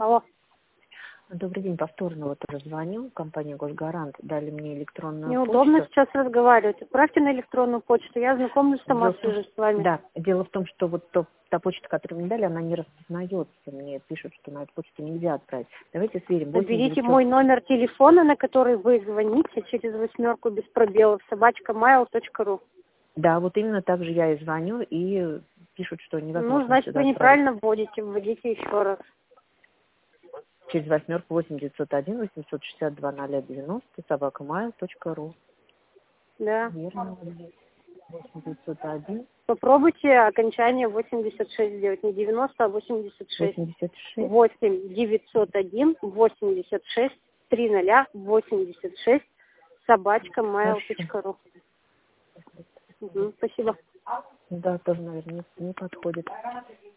Алло. Добрый день, повторно вот уже звоню. Компания «Госгарант» дали мне электронную Неудобно почту. сейчас разговаривать. Отправьте на электронную почту. Я знакомлюсь сама, Дело в том, свяжусь с вами. да, дело в том, что вот та почта, которую мне дали, она не распознается. Мне пишут, что на эту почту нельзя отправить. Давайте сверим. 8 Наберите 900. мой номер телефона, на который вы звоните, через 8 без пробелов, @mail.ru. Да, вот именно так же я и звоню, и пишут, что невозможно Ну, значит, сюда вы отправить. неправильно вводите. Вводите еще раз. Через 8 901 862 090 @mail.ru. Да. Верно. 8 901 Попробуйте окончание 86 сделать. Не 90, а 86. 86. 8 901 86 30 86 @mail.ru. Спасибо. Да, тоже, наверное, не подходит.